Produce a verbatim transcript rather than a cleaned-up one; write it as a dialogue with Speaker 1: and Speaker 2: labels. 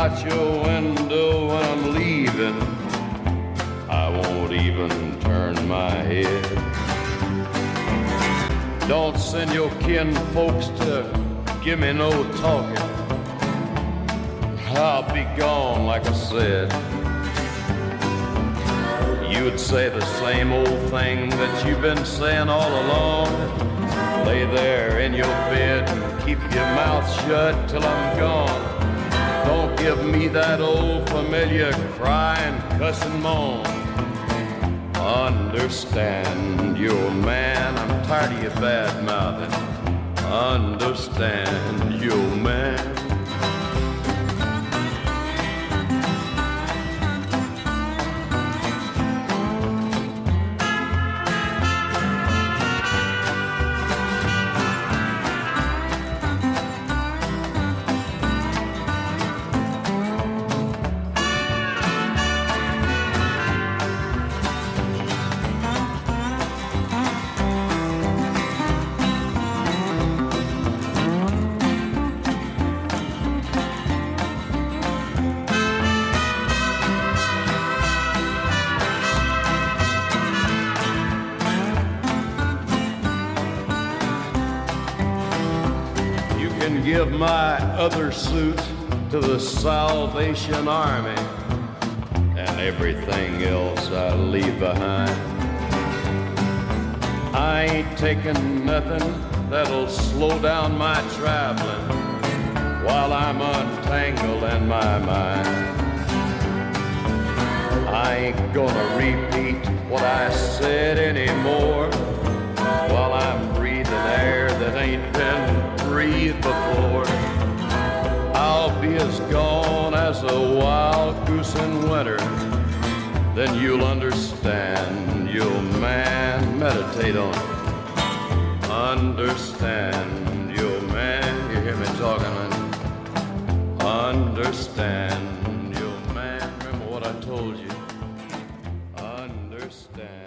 Speaker 1: out your window when I'm leaving, I won't even turn my head. Don't send your kin folks to give me no talking. I'll be gone, like I said. You'd say the same old thing that you've been saying all along. Lay there in your bed and keep your mouth shut till I'm gone. Don't give me that old familiar cry and cuss and moan. Understand, you old man, I'm tired of your bad mouthing. Understand, you old man. Give my other suit to the Salvation Army, and everything else I leave behind. I ain't taking nothing that'll slow down my traveling while I'm untangled in my mind. I ain't gonna repeat what I said anymore while I'm breathing air that ain't been breathed before. I'll be as gone as a wild goose in winter. Then you'll understand, you'll man, meditate on it. Understand, you'll man, you hear me talking, man. Understand, you'll man, remember what I told you. Understand.